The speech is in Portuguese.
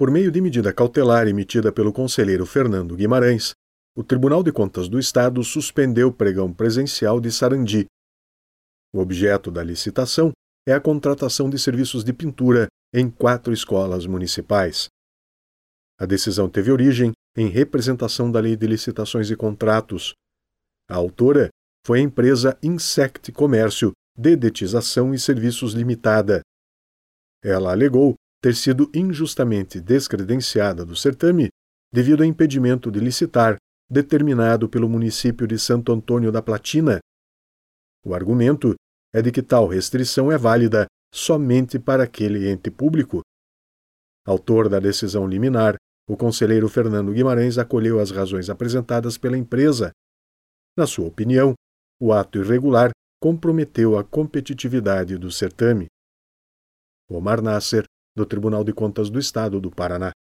Por meio de medida cautelar emitida pelo conselheiro Fernando Guimarães, o Tribunal de Contas do Estado suspendeu o pregão presencial de Sarandi. O objeto da licitação é a contratação de serviços de pintura em 4 escolas municipais. A decisão teve origem em representação da Lei de Licitações e Contratos. A autora foi a empresa Insect Comércio, Dedetização e Serviços Limitada. Ela alegou ter sido injustamente descredenciada do certame devido a impedimento de licitar determinado pelo município de Santo Antônio da Platina. O argumento é de que tal restrição é válida somente para aquele ente público. Autor da decisão liminar, o conselheiro Fernando Guimarães acolheu as razões apresentadas pela empresa. Na sua opinião, o ato irregular comprometeu a competitividade do certame. Omar Nasser, do Tribunal de Contas do Estado do Paraná.